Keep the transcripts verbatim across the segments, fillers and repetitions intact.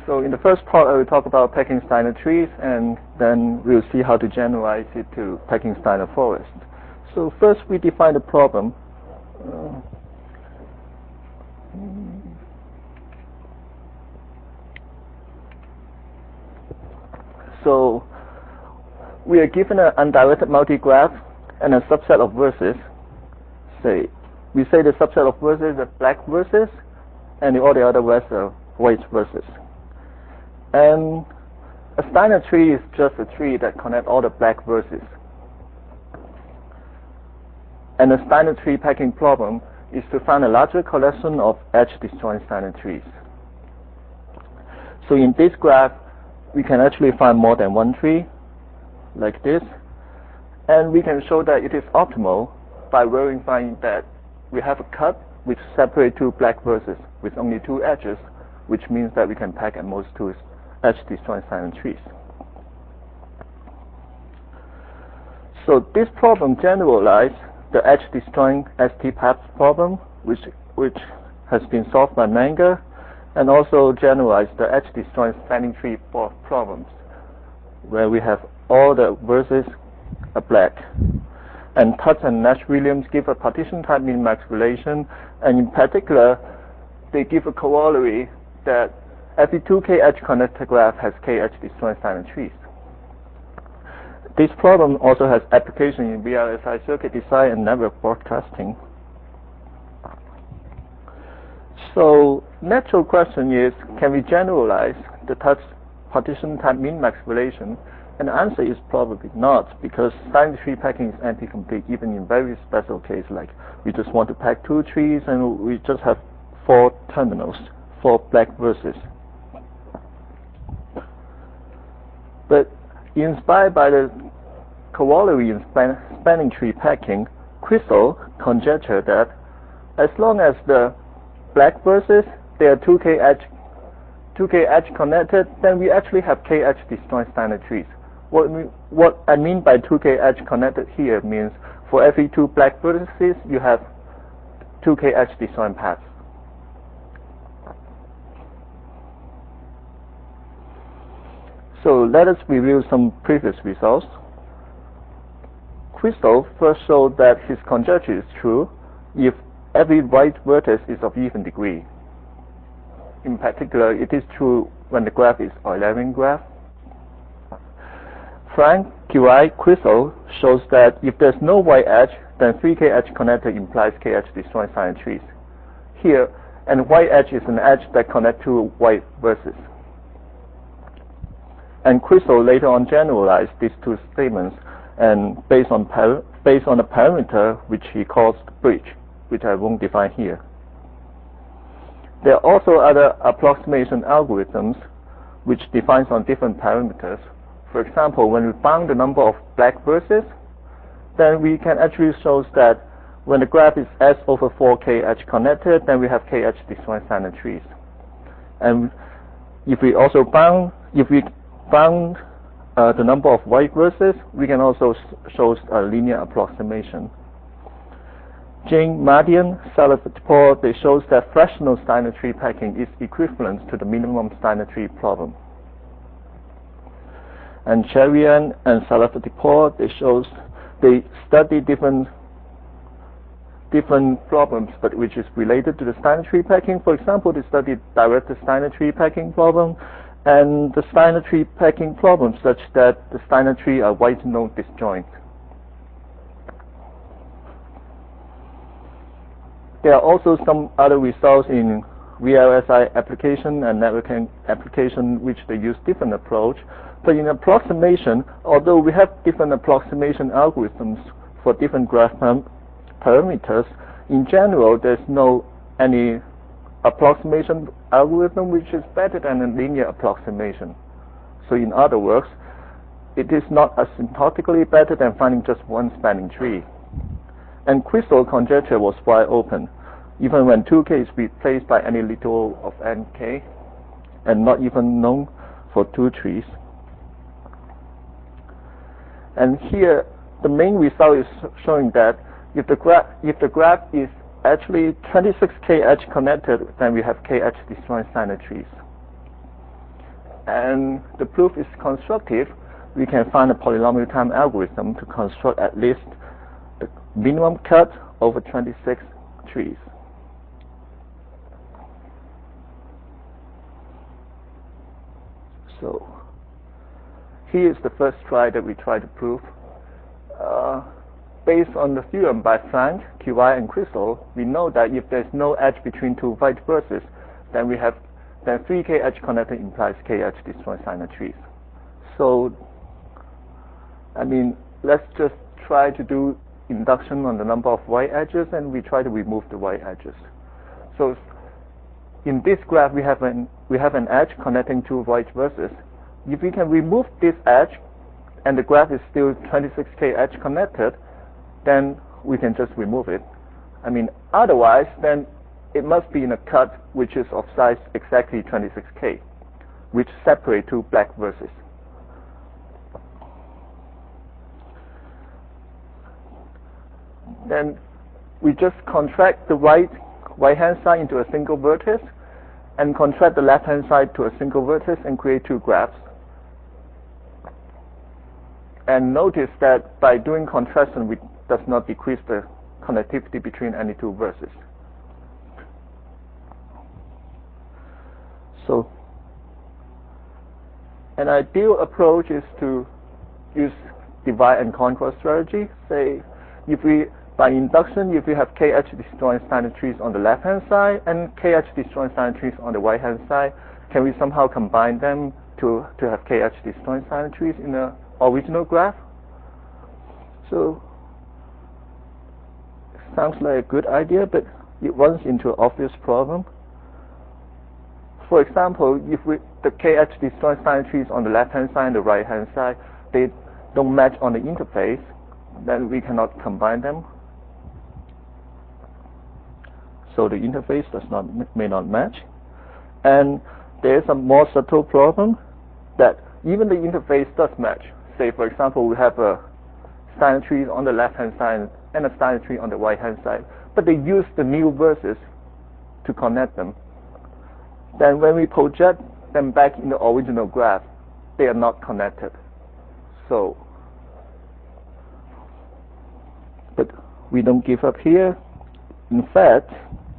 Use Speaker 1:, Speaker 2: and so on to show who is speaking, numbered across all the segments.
Speaker 1: So in the first part, I will talk about Pecking-Steiner trees, and then we'll see how to generalize it to Pecking-Steiner forest. So first, we define the problem. Uh, so we are given an undirected multigraph and a subset of verses. Say we say the subset of verses are black verses, and all the other verses are white verses. And a Steiner tree is just a tree that connects all the black verses. And a Steiner tree packing problem is to find a larger collection of edge-disjoint Steiner trees. So in this graph, we can actually find more than one tree, like this, and we can show that it is optimal by verifying that we have a cut which separates two black verses with only two edges, which means that we can pack at most two edge-disjoint Steiner trees. So this problem generalizes the edge-disjoint S T P A P problem, which which has been solved by Menger, and also generalizes the edge-disjoint spanning tree problems, where we have all the verses are black. And Tutt and Nash-Williams give a partition type min-max relation, and in particular, they give a corollary that every two K edge connected graph has K edge-disjoint Steiner trees. This problem also has application in V L S I circuit design and network broadcasting. So, natural question is, can we generalize the Tutt partition type min-max relation? And the answer is probably not, because Steiner tree packing is anti-complete even in very special case, like we just want to pack two trees and we just have four terminals, four black verses. But inspired by the corollary in span spanning tree packing, Crystal conjectured that as long as the black verses, they are two K edge, two K edge connected, then we actually have K edge disjoint Steiner trees. What, we, what I mean by two K edge connected here means for every two black vertices, you have two K edge disjoint paths. So let us review some previous results. Crystal first showed that his conjecture is true if every white vertex is of even degree. In particular, it is true when the graph is Eulerian graph. Frank, Kirai, Crystal shows that if there's no white edge, then three K edge connector implies K edge disjoint Steiner trees. Here, and white edge is an edge that connects two white verses. And Crystal later on generalized these two statements, and based on based on a parameter which he calls the bridge, which I won't define here. There are also other approximation algorithms which defines on different parameters. For example, when we bound the number of black verses, then we can actually show that when the graph is S over four K edge connected, then we have K edge disjoint Steiner trees. And if we also bound, if we bound uh, the number of white verses, we can also show a linear approximation. Jing, Madian, Salafat-Tipor, they shows that fractional Steiner tree packing is equivalent to the minimum Steiner tree problem. And Cherian and Salafat-Tipor, they shows they study different different problems, but which is related to the Steiner tree packing. For example, they studied directed Steiner tree packing problem and the Steiner tree packing problem such that the Steiner tree are white node disjoint. There are also some other results in V L S I application and networking application which they use different approach. But in approximation, although we have different approximation algorithms for different graph parameters, in general there's no any approximation algorithm which is better than a linear approximation. So in other words, it is not asymptotically better than finding just one spanning tree. And Crystal conjecture was wide open, even when two K is replaced by any little of N K, and not even known for two trees. And here, the main result is showing that if the graph if the graph is actually twenty-six K edge connected, then we have K edge disjoint Steiner trees. and the proof is constructive, we can find a polynomial time algorithm to construct at least the minimum cut over twenty-six trees. So here is the first try that we try to prove. Uh, based on the theorem by Frank, Kawai, and Crystal, we know that if there's no edge between two vice versas, then we have then three k edge connected implies k edge destroy signer trees. So, I mean, let's just try to do induction on the number of white edges, and we try to remove the white edges. So, in this graph, we have an we have an edge connecting two white versas. If we can remove this edge, and the graph is still twenty-six k edge connected, then we can just remove it. I mean, otherwise, then it must be in a cut which is of size exactly twenty-six k, which separate two black versas. Then we just contract the right right hand side into a single vertex, and contract the left hand side to a single vertex, and create two graphs. And notice that by doing contraction, we does not decrease the connectivity between any two verses. So an ideal approach is to use divide and conquer strategy. Say, if we by induction, if we have k edge disjoint standard trees on the left hand side and k edge disjoint standard trees on the right hand side, can we somehow combine them to to have k edge disjoint standard trees in the original graph? So sounds like a good idea, but it runs into an obvious problem. For example, if we, the k edge disjoint standard trees on the left hand side and the right hand side, they don't match on the interface, then we cannot combine them. So the interface does not may not match. And there is a more subtle problem that even the interface does match. Say, for example, we have a standard tree on the left hand side and a standard tree on the right hand side, but they use the new verses to connect them. Then when we project them back in the original graph, they are not connected. So, but we don't give up here. In fact,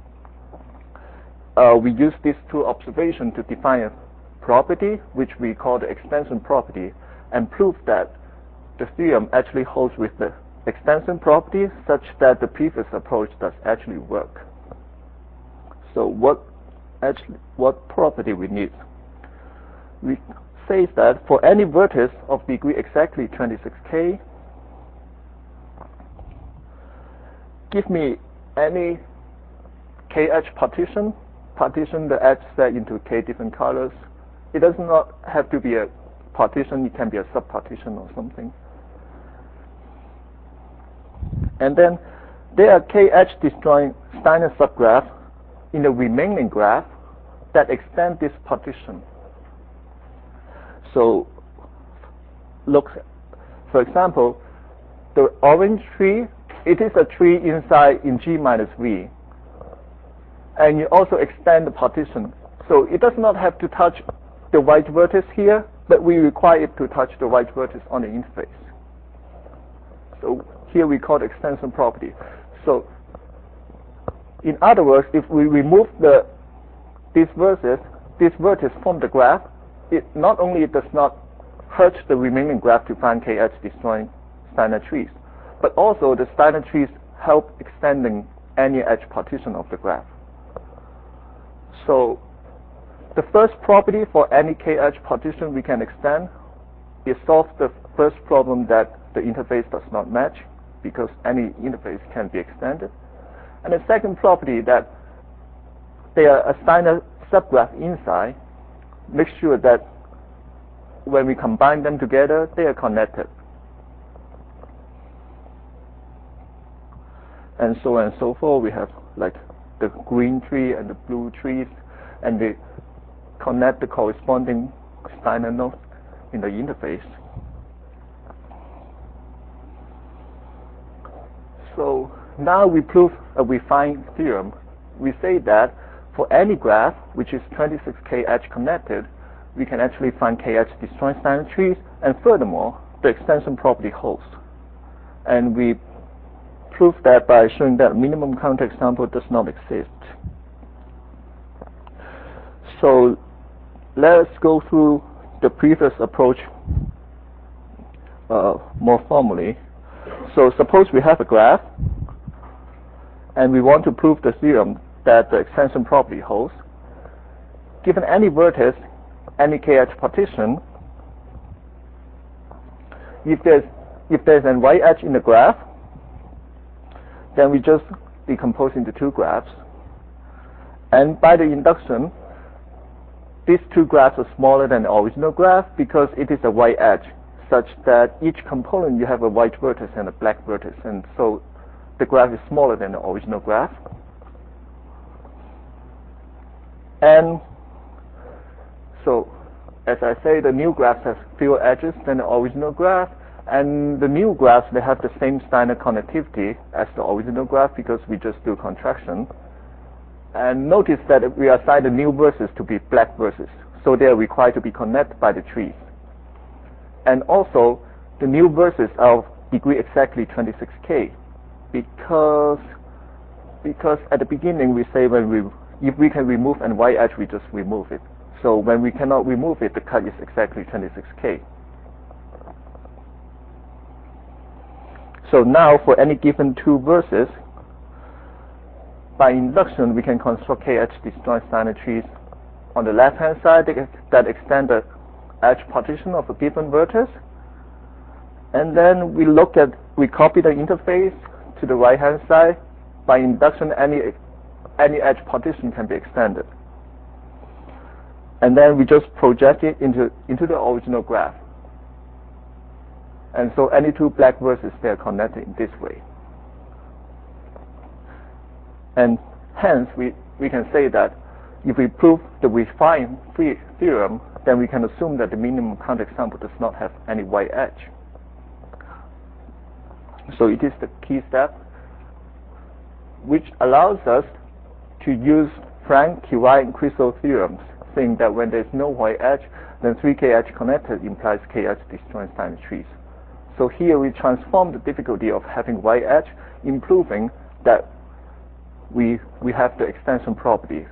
Speaker 1: uh, we use these two observations to define a property, which we call the extension property, and prove that the theorem actually holds with the extension property such that the previous approach does actually work. So what actually what property we need? We say that for any vertex of degree exactly twenty-six k, give me any k edge partition, partition the edge set into k different colors. It does not have to be a partition, it can be a subpartition or something. And then there are k edge disjoint Steiner subgraphs in the remaining graph that extend this partition. So look, for example, the orange tree, it is a tree inside in G minus V. And you also extend the partition. So it does not have to touch the white vertex here, but we require it to touch the white vertex on the interface. So here we call the extension property. So in other words, if we remove the these verses, this vertex from the graph, it not only does not hurt the remaining graph to find k edge disjoint Steiner trees, but also the Steiner trees help extending any edge partition of the graph. So the first property for any k edge partition we can extend is solve the first problem that the interface does not match, because any interface can be extended. And the second property that they are a Steiner subgraph inside, make sure that when we combine them together, they are connected. And so on and so forth. We have like the green tree and the blue trees, and they connect the corresponding Steiner nodes in the interface. So now we prove a refined theorem. We say that for any graph which is twenty-six k edge connected, we can actually find K H disjoint standard trees, and furthermore, the extension property holds. And we prove that by showing that minimum counterexample does not exist. So let's go through the previous approach uh, more formally. So suppose we have a graph, and we want to prove the theorem that the extension property holds. Given any vertex, any K H partition, if there's if there's an y-edge in the graph, then we just decompose into two graphs. And by the induction, these two graphs are smaller than the original graph because it is a y-edge, such that each component you have a white vertex and a black vertex, and so the graph is smaller than the original graph. And so, as I say, the new graphs have fewer edges than the original graph, and the new graphs, they have the same Steiner connectivity as the original graph because we just do contraction. And notice that we assign the new verses to be black verses, so they are required to be connected by the trees. And also, the new verses are of degree exactly twenty-six K, because because at the beginning we say when we if we can remove an y-edge, we just remove it. So when we cannot remove it, the cut is exactly twenty-six K. So now for any given two verses, by induction we can construct K H disjoint standard trees on the left-hand side that extend the edge partition of a given vertex, and then we look at we copy the interface to the right-hand side. By induction, any any edge partition can be extended, and then we just project it into into the original graph. And so any two black verses, they are connected in this way. And hence, we, we can say that if we prove the refined theorem, then we can assume that the minimum counterexample does not have any y-edge. So it is the key step which allows us to use Frank, Kirai, and Crisol theorems, saying that when there is no y-edge, then three K H connected implies K H disjoint standard trees. So here we transform the difficulty of having y-edge, improving that we we have the extension property.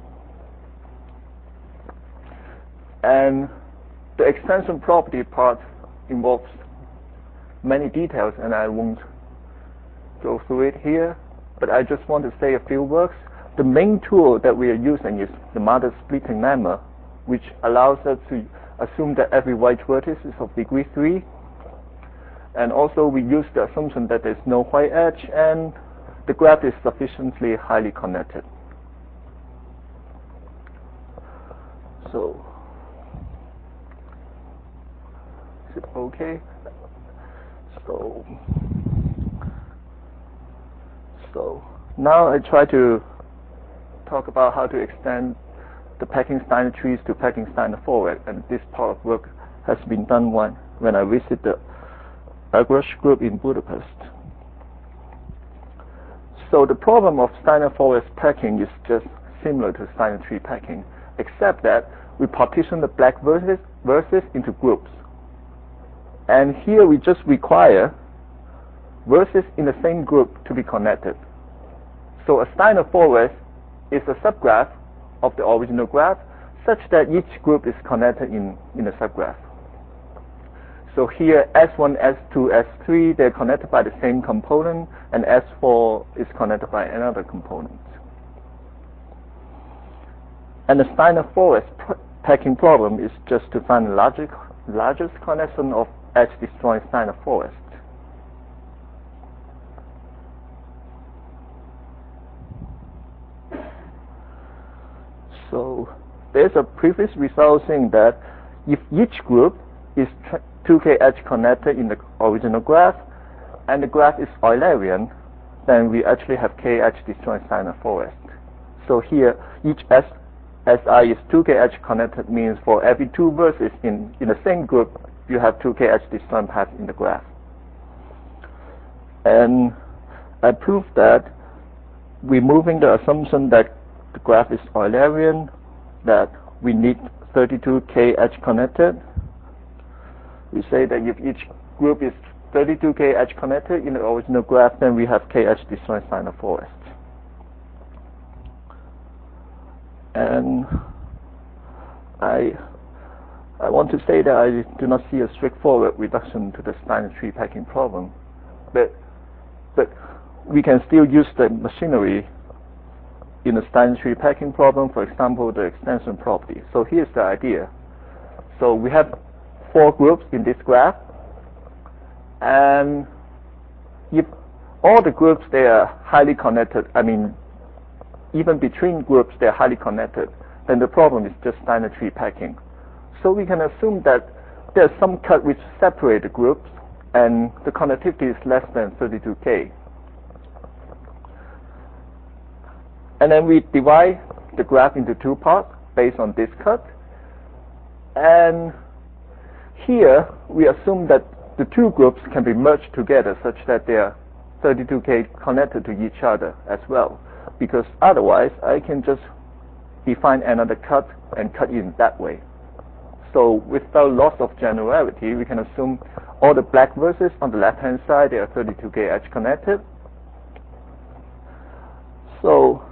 Speaker 1: And the extension property part involves many details, and I won't go through it here, but I just want to say a few words. The main tool that we are using is the Mader splitting lemma, which allows us to assume that every white vertex is of degree three. And also we use the assumption that there's no y-edge and the graph is sufficiently highly connected. So, is it okay? So, so now I try to talk about how to extend the packing Steiner trees to packing Steiner forward, and this part of work has been done when, when I visit the Agrush group in Budapest. So the problem of Steiner forest packing is just similar to Steiner tree packing, except that we partition the black verses, verses into groups. And here we just require verses in the same group to be connected. So a Steiner forest is a subgraph of the original graph, such that each group is connected in, in a subgraph. So here S one, S two, S three, they're connected by the same component, and S four is connected by another component. And the Steiner forest packing problem is just to find the largest, largest connection of edge disjoint Steiner forest. So there's a previous result saying that if each group is two K H connected in the original graph, and the graph is Eulerian, then we actually have K H disjoint Steiner forest. So here, each S, Si is two K H connected means for every two verses in, in the same group, you have two K H disjoint paths in the graph. And I proved that removing the assumption that the graph is Eulerian, that we need thirty-two K edge connected. We say that if each group is thirty-two K edge connected in the original graph, then we have K edge disjoint Steiner forest. And I I want to say that I do not see a straightforward reduction to the Steiner tree packing problem, but but we can still use the machinery in the Steiner tree packing problem, for example, the extension property. So here's the idea. So we have four groups in this graph, and if all the groups they are highly connected, I mean, even between groups they are highly connected, then the problem is just Steiner tree packing. So we can assume that there's some cut which separate the groups, and the connectivity is less than thirty-two K. And then we divide the graph into two parts based on this cut. And here we assume that the two groups can be merged together such that they are thirty-two K connected to each other as well. Because otherwise I can just define another cut and cut in that way. So without loss of generality, we can assume all the black verses on the left hand side they are thirty-two K edge connected. So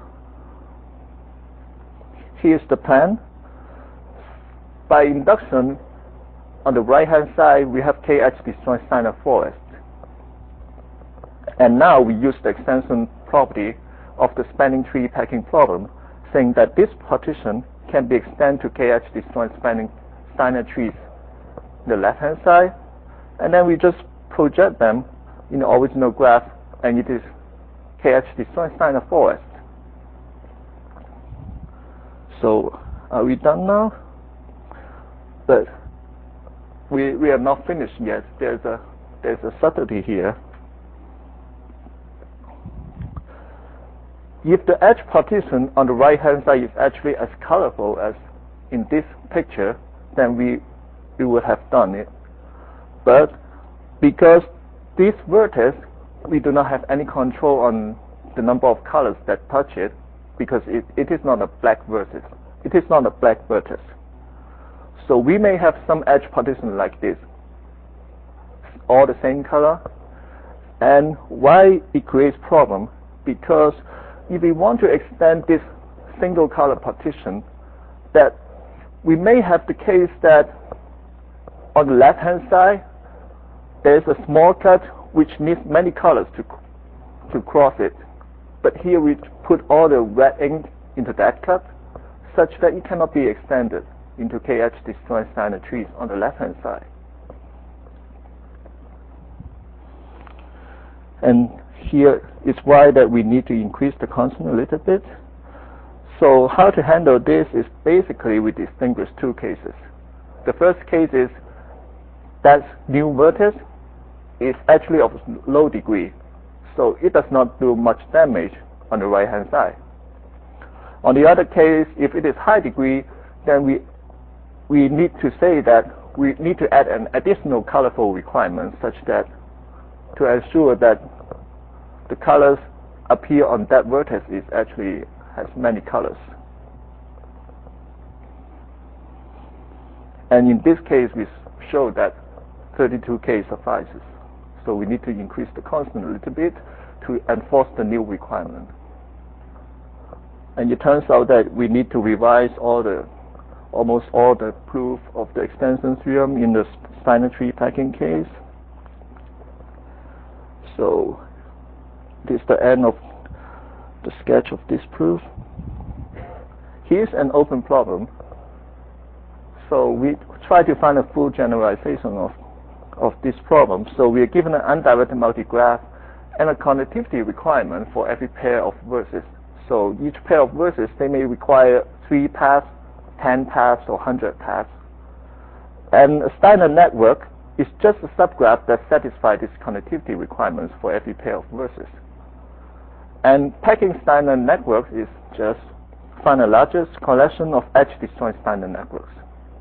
Speaker 1: here's the plan. By induction, on the right hand side we have K edge disjoint Steiner forest. And now we use the extension property of the spanning tree packing problem, saying that this partition can be extended to K edge disjoint spanning Steiner trees on the left hand side, and then we just project them in the original graph, and it is K edge disjoint Steiner forest. So are we done now? But we we are not finished yet. There's a there's a subtlety here. If the edge partition on the right hand side is actually as colorful as in this picture, then we we would have done it. But because this vertex, we do not have any control on the number of colors that touch it, because it, it is not a black vertex. It is not a black vertex. So we may have some edge partition like this, all the same color. And why it creates problem? Because if we want to extend this single color partition, that we may have the case that on the left hand side there is a small cut which needs many colors to to cross it. But here we put all the red ink into that cut, such that it cannot be extended into K edge disjoint Steiner trees on the left hand side. And here is why that we need to increase the constant a little bit. So how to handle this is basically we distinguish two cases. The first case is that new vertex is actually of low degree, so it does not do much damage on the right hand side. On the other case, if it is high degree, then we we need to say that we need to add an additional colorful requirement, such that to ensure that the colors appear on that vertex is actually has many colors. And in this case, we show that thirty-two K suffices. So we need to increase the constant a little bit to enforce the new requirement. And it turns out that we need to revise all the almost all the proof of the extension theorem in the Steiner tree packing case. So this is the end of the sketch of this proof. Here's an open problem. So we try to find a full generalization of of this problem. So we are given an undirected multigraph and a connectivity requirement for every pair of verses. So each pair of verses, they may require three paths, ten paths, or one hundred paths. And a Steiner network is just a subgraph that satisfies these connectivity requirements for every pair of verses. And packing Steiner networks is just find the largest collection of edge disjoint Steiner networks.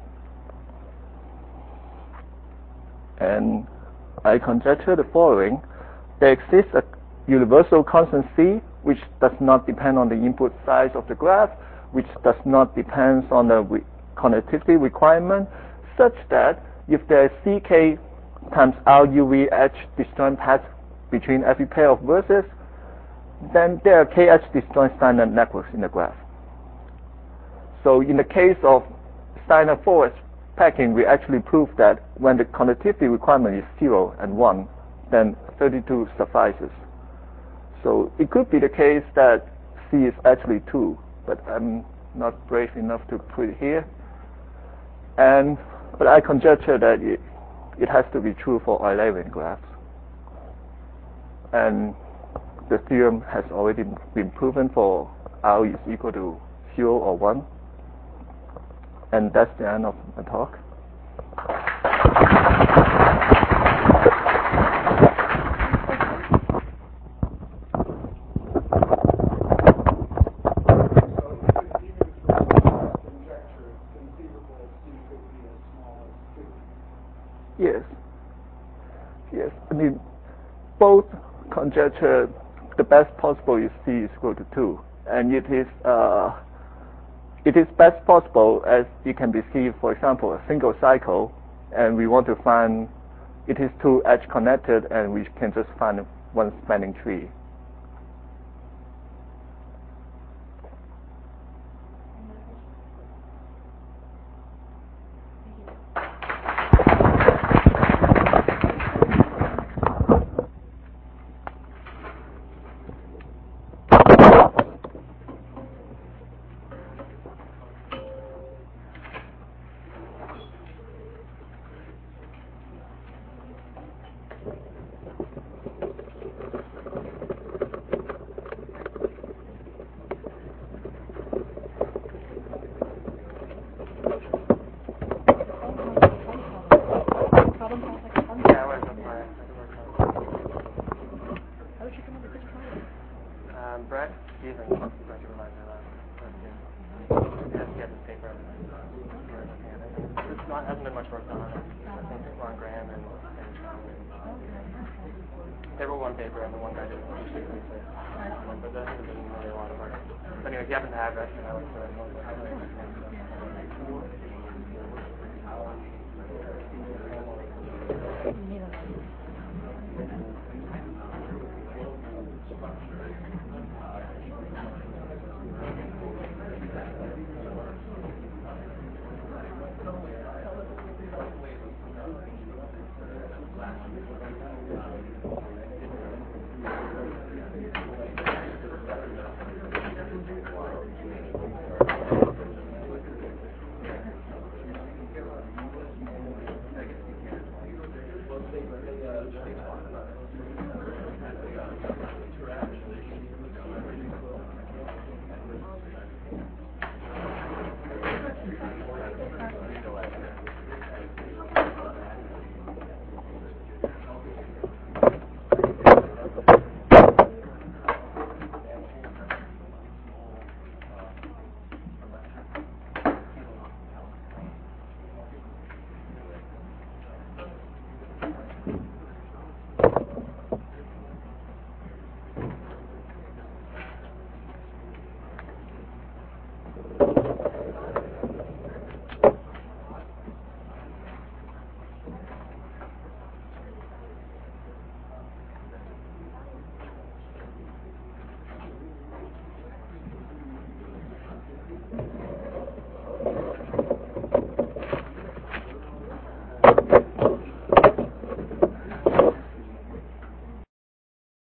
Speaker 1: And I conjecture the following. There exists a universal constant C which does not depend on the input size of the graph, which does not depend on the conductivity requirement such that if there is C K times R U V H disjoint paths between every pair of vertices, then there are K H disjoint standard networks in the graph. So in the case of Steiner forest packing, we actually prove that when the conductivity requirement is zero and one, then thirty-two suffices. So it could be the case that C is actually two, but I'm not brave enough to put it here. And but I conjecture that it, it has to be true for Eulerian graphs. And the theorem has already been proven for R is equal to zero or one. And that's the end of my talk. Yes. Yes. I mean, both conjecture the best possible is C is equal to two, and it is uh, it is best possible as it can be seen, for example, a single cycle, and we want to find it is two edge connected, and we can just find one spanning tree.